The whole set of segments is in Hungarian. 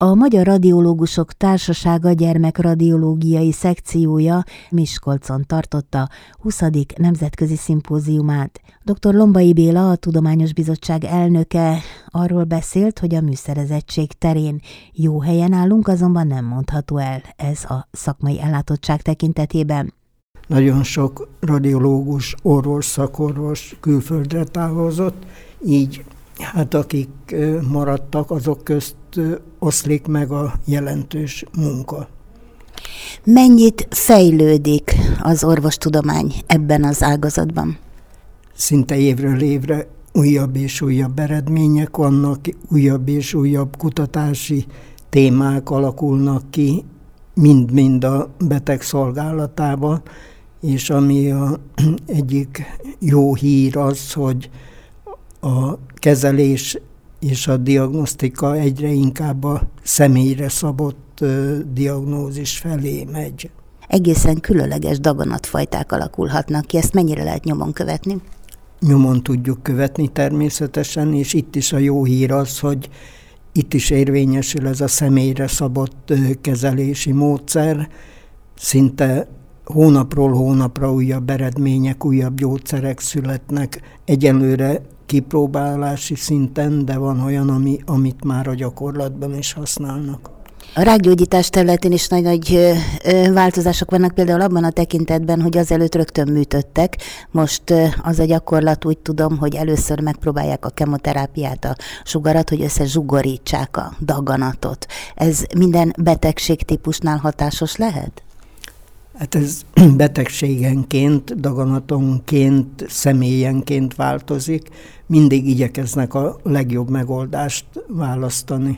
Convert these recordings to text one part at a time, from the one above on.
A Magyar Radiológusok Társasága gyermekradiológiai szekciója Miskolcon tartotta 20. nemzetközi szimpóziumát. Dr. Lombai Béla, a Tudományos Bizottság elnöke arról beszélt, hogy a műszerezettség terén jó helyen állunk, azonban nem mondható el ez a szakmai ellátottság tekintetében. Nagyon sok radiológus, orvos, szakorvos külföldre távozott, így hát akik maradtak, azok közt oszlik meg a jelentős munka. Mennyit fejlődik az orvostudomány ebben az ágazatban? Szinte évről évre újabb és újabb eredmények vannak, újabb és újabb kutatási témák alakulnak ki, mind-mind a beteg szolgálatában, és ami egyik jó hír az, hogy a kezelés és a diagnosztika egyre inkább a személyre szabott diagnózis felé megy. Egészen különleges daganatfajták alakulhatnak ki, ezt mennyire lehet nyomon követni? Nyomon tudjuk követni természetesen, és itt is a jó hír az, hogy itt is érvényesül ez a személyre szabott kezelési módszer. Szinte hónapról hónapra újabb eredmények, újabb gyógyszerek születnek. Egyelőre kipróbálási szinten, de van olyan, amit már a gyakorlatban is használnak. A rákgyógyítás területén is nagy változások vannak, például abban a tekintetben, hogy azelőtt rögtön műtöttek. Most az a gyakorlat, úgy tudom, hogy először megpróbálják a kemoterápiát, a sugarat, hogy összezsugorítsák a daganatot. Ez minden betegségtípusnál hatásos lehet? Hát ez betegségenként, daganatonként, személyenként változik. Mindig igyekeznek a legjobb megoldást választani.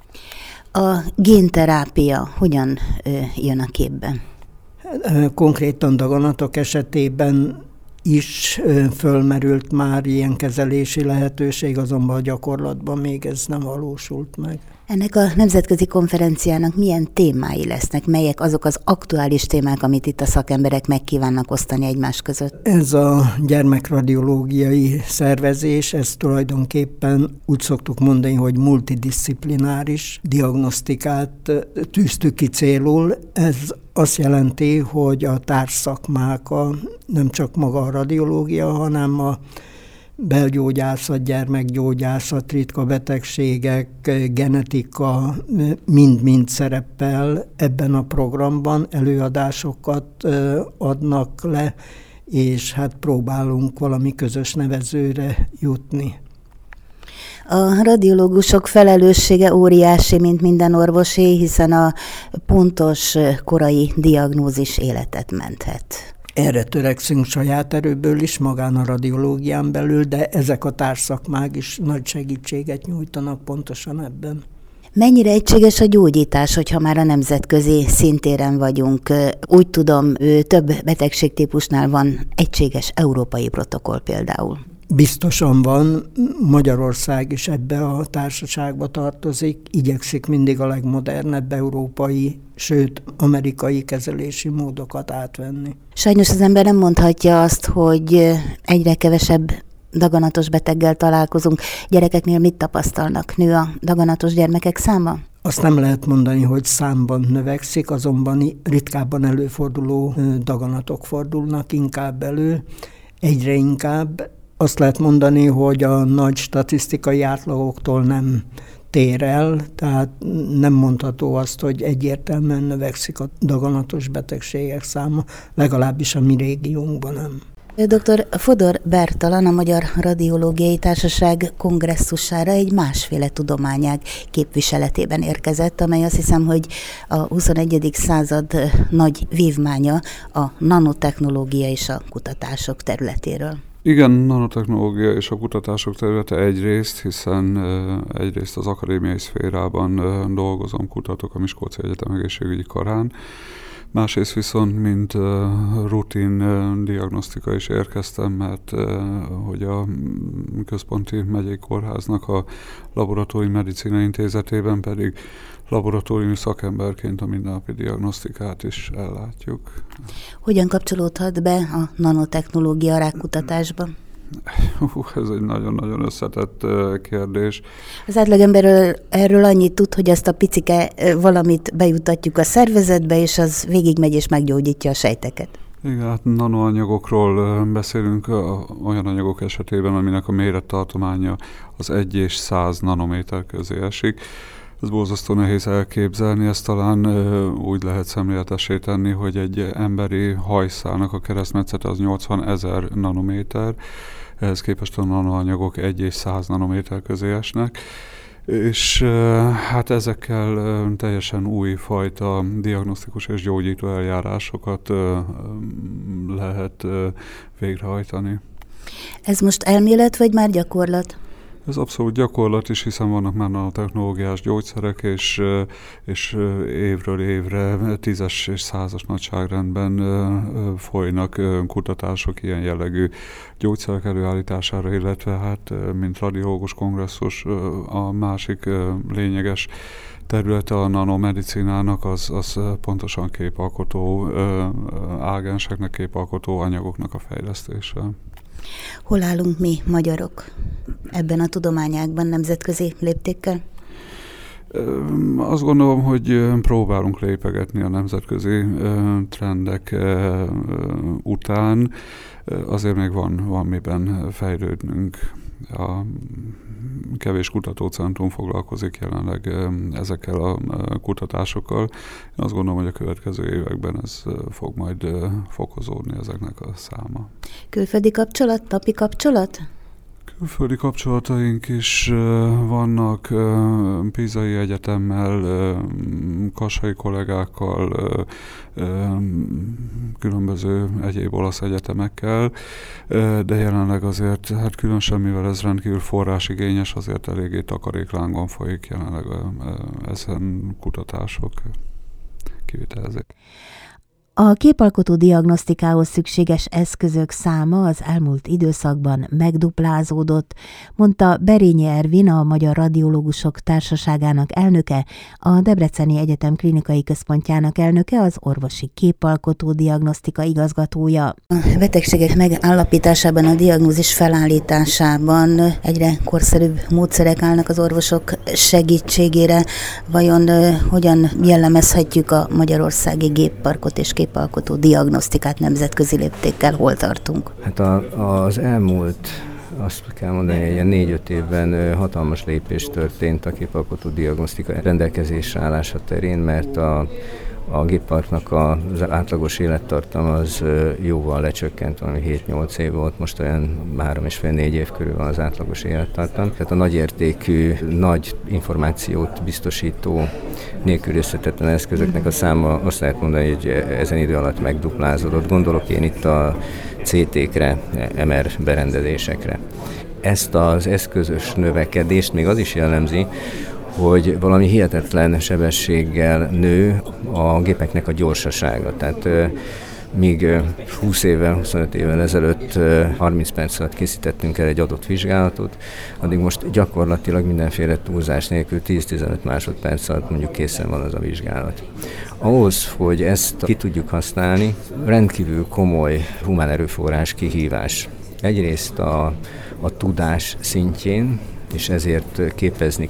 A génterápia hogyan jön a képbe? Konkrétan daganatok esetében is fölmerült már ilyen kezelési lehetőség, azonban a gyakorlatban még ez nem valósult meg. Ennek a nemzetközi konferenciának milyen témái lesznek? Melyek azok az aktuális témák, amit itt a szakemberek meg kívánnak osztani egymás között? Ez a gyermekradiológiai szervezés, ez tulajdonképpen úgy szoktuk mondani, hogy multidisziplináris diagnosztikát tűztük ki célul. Ez azt jelenti, hogy a társszakmák, nem csak maga a radiológia, hanem a belgyógyászat, gyermekgyógyászat, ritka betegségek, genetika, mind-mind szerepel ebben a programban, előadásokat adnak le, és hát próbálunk valami közös nevezőre jutni. A radiológusok felelőssége óriási, mint minden orvosé, hiszen a pontos korai diagnózis életet menthet. Erre törekszünk saját erőből is, magán a radiológián belül, de ezek a társszakmák is nagy segítséget nyújtanak pontosan ebben. Mennyire egységes a gyógyítás, hogyha már a nemzetközi szintéren vagyunk? Úgy tudom, több betegségtípusnál van egységes európai protokoll például. Biztosan van, Magyarország is ebbe a társaságba tartozik, igyekszik mindig a legmodernebb európai, sőt amerikai kezelési módokat átvenni. Sajnos az ember nem mondhatja azt, hogy egyre kevesebb daganatos beteggel találkozunk. Gyerekeknél mit tapasztalnak? Nő a daganatos gyermekek száma? Azt nem lehet mondani, hogy számban növekszik, azonban ritkábban előforduló daganatok fordulnak inkább elő, egyre inkább. Azt lehet mondani, hogy a nagy statisztikai átlagoktól nem tér el, tehát nem mondható azt, hogy egyértelműen növekszik a daganatos betegségek száma, legalábbis a mi régiónkban nem. Dr. Fodor Bertalan a Magyar Radiológiai Társaság kongresszusára egy másféle tudományág képviseletében érkezett, amely azt hiszem, hogy a 21. század nagy vívmánya a nanotechnológia és a kutatások területéről. Igen, nanotechnológia és a kutatások területe egyrészt, hiszen egyrészt az akadémiai szférában dolgozom, kutatok a Miskolci Egyetem egészségügyi karán, másrészt viszont, mint rutin diagnosztika is érkeztem, mert hogy a Központi Megyei Kórháznak a Laboratóriumi Medicina Intézetében pedig laboratóriumi szakemberként a mindennapi diagnosztikát is ellátjuk. Hogyan kapcsolódhat be a nanotechnológia a rákkutatásba? Ez egy nagyon-nagyon összetett kérdés. Az átlagemberről erről annyit tud, hogy azt a picike valamit bejutatjuk a szervezetbe, és az végigmegy és meggyógyítja a sejteket. Igen, hát nanoanyagokról beszélünk olyan anyagok esetében, aminek a mérettartománya az 1 és 100 nanométer közé esik. Ez borzasztó nehéz elképzelni, ezt talán úgy lehet szemléletessé tenni, hogy egy emberi hajszálnak a keresztmetszete az 80 000 nanométer, ehhez képest a nanoanyagok 1 és 100 nanométer közé esnek, és hát ezekkel teljesen új fajta diagnosztikus és gyógyító eljárásokat lehet végrehajtani. Ez most elmélet, vagy már gyakorlat? Ez abszolút gyakorlat is, hiszen vannak már nanotechnológiás gyógyszerek, és évről évre 10-es és 100-as nagyságrendben folynak kutatások ilyen jellegű gyógyszerek előállítására, illetve hát, mint radiológus kongresszus, a másik lényeges területe a nanomedicinának az pontosan képalkotó ágenseknek, képalkotó anyagoknak a fejlesztése. Hol állunk mi, magyarok, ebben a tudományágban nemzetközi léptékkel? Azt gondolom, hogy próbálunk lépegetni a nemzetközi trendek után. Azért még van miben fejlődnünk. A kevés kutatócentrum foglalkozik jelenleg ezekkel a kutatásokkal. Én azt gondolom, hogy a következő években ez fog majd fokozódni ezeknek a száma. Külföldi kapcsolat, napi kapcsolat? Külföldi kapcsolataink is vannak Pisai Egyetemmel, kassai kollégákkal, különböző egyéb olasz egyetemekkel, de jelenleg azért, hát különösen mivel ez rendkívül forrásigényes, azért eléggé takaréklángon folyik jelenleg ezen kutatások, kivitelezik. A képalkotó diagnosztikához szükséges eszközök száma az elmúlt időszakban megduplázódott, mondta Berényi Ervin, a Magyar Radiológusok Társaságának elnöke, a Debreceni Egyetem Klinikai Központjának elnöke, az orvosi képalkotó diagnosztika igazgatója. A betegségek megállapításában, a diagnózis felállításában egyre korszerűbb módszerek állnak az orvosok segítségére. Vajon hogyan jellemezhetjük a magyarországi gépparkot és képalkotó diagnosztikát nemzetközi léptékkel? Hol tartunk? Hát az elmúlt, azt kell mondani, hogy ilyen 4-5 évben hatalmas lépés történt a képalkotó diagnosztika rendelkezésre állása terén, mert a gépparknak az átlagos élettartam az jóval lecsökkent, valami 7-8 év volt, most olyan 3,5-4 év körül van az átlagos élettartam. Tehát a nagyértékű, nagy információt biztosító, nélkülözhetetlen eszközöknek a száma, azt lehet mondani, hogy ezen idő alatt megduplázódott. Gondolok én itt a CT-kre, MR berendezésekre. Ezt az eszközös növekedést még az is jellemzi, hogy valami hihetetlen sebességgel nő a gépeknek a gyorsasága. Tehát míg 20 évvel, 25 évvel ezelőtt 30 perc alatt készítettünk el egy adott vizsgálatot, addig most gyakorlatilag mindenféle túlzás nélkül 10-15 másodperc alatt mondjuk készen van az a vizsgálat. Ahhoz, hogy ezt ki tudjuk használni, rendkívül komoly humán erőforrás kihívás. Egyrészt a tudás szintjén, és ezért képezni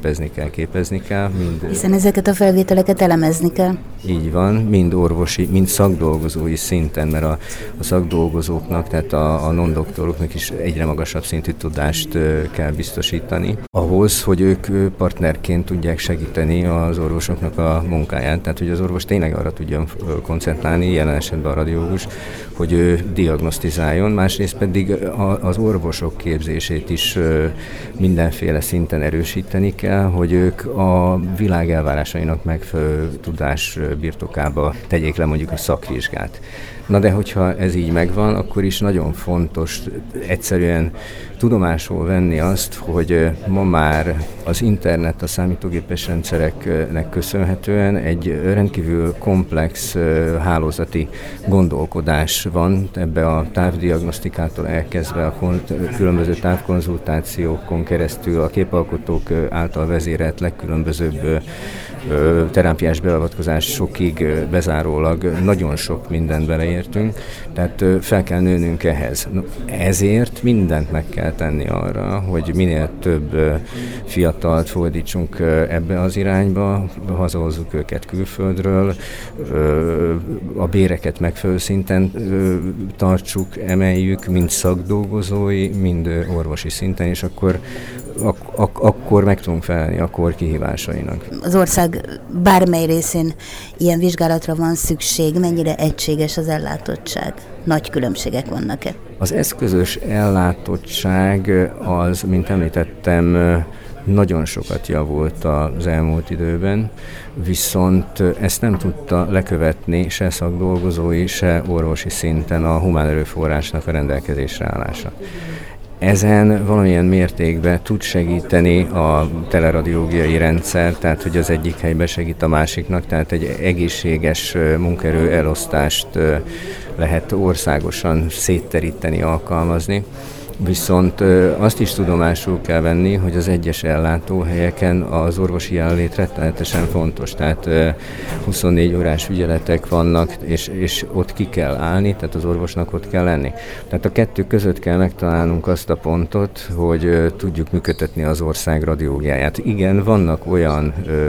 kell. Hiszen ezeket a felvételeket elemezni kell. Így van, mind orvosi, mind szakdolgozói szinten, mert a szakdolgozóknak, tehát a non-doktoroknak is egyre magasabb szintű tudást kell biztosítani. Ahhoz, hogy ők partnerként tudják segíteni az orvosoknak a munkáját, tehát hogy az orvos tényleg arra tudjon koncentrálni, jelen esetben a radiológus, hogy ő diagnosztizáljon, másrészt pedig az orvosok képzését is mindenféle szinten erősíteni kell, hogy ők a világ elvárásainak megfelelő tudás birtokába tegyék le mondjuk a szakvizsgát. Na de hogyha ez így megvan, akkor is nagyon fontos egyszerűen tudomásul venni azt, hogy ma már az internet, a számítógépes rendszereknek köszönhetően egy rendkívül komplex hálózati gondolkodás van ebbe a távdiagnosztikától elkezdve a különböző távkonzultációkon keresztül keresztül a képalkotók által vezérelt legkülönbözőbb terápiás beavatkozásokig bezárólag nagyon sok mindent beleértünk, tehát fel kell nőnünk ehhez. Ezért mindent meg kell tenni arra, hogy minél több fiatalt fordítsunk ebbe az irányba, hazahozzuk őket külföldről, a béreket megfelelő szinten tartsuk, emeljük, mind szakdolgozói, mind orvosi szinten, és akkor meg tudunk felelni a kor kihívásainak. Az ország bármely részén ilyen vizsgálatra van szükség, mennyire egységes az ellátottság? Nagy különbségek vannak-e? Az eszközös ellátottság az, mint említettem, nagyon sokat javult az elmúlt időben, viszont ezt nem tudta lekövetni se szakdolgozói, se orvosi szinten a humán erőforrásnak a rendelkezésre állása. Ezen valamilyen mértékben tud segíteni a teleradiológiai rendszer, tehát hogy az egyik helyben segít a másiknak, tehát egy egészséges munkaerő elosztást lehet országosan szétteríteni, alkalmazni. Viszont azt is tudomásul kell venni, hogy az egyes ellátóhelyeken az orvosi jelenlét rettenetesen fontos, tehát 24 órás ügyeletek vannak, és ott ki kell állni, tehát az orvosnak ott kell lenni. Tehát a kettő között kell megtalálnunk azt a pontot, hogy tudjuk működtetni az ország radiológiáját. Igen, vannak olyan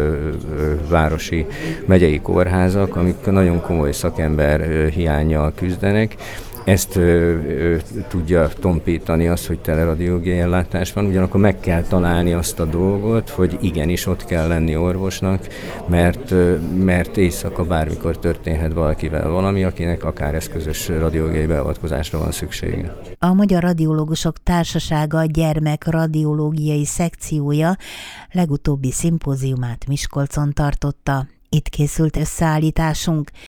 városi megyei kórházak, amik nagyon komoly szakember hiánnyal küzdenek. Ezt tudja tompítani azt, hogy teleradiológiai ellátás van, ugyanakkor meg kell találni azt a dolgot, hogy igenis ott kell lenni orvosnak, mert éjszaka bármikor történhet valakivel valami, akinek akár eszközös radiológiai beavatkozásra van szüksége. A Magyar Radiológusok Társasága gyermekradiológiai szekciója legutóbbi szimpóziumát Miskolcon tartotta. Itt készült összeállításunk.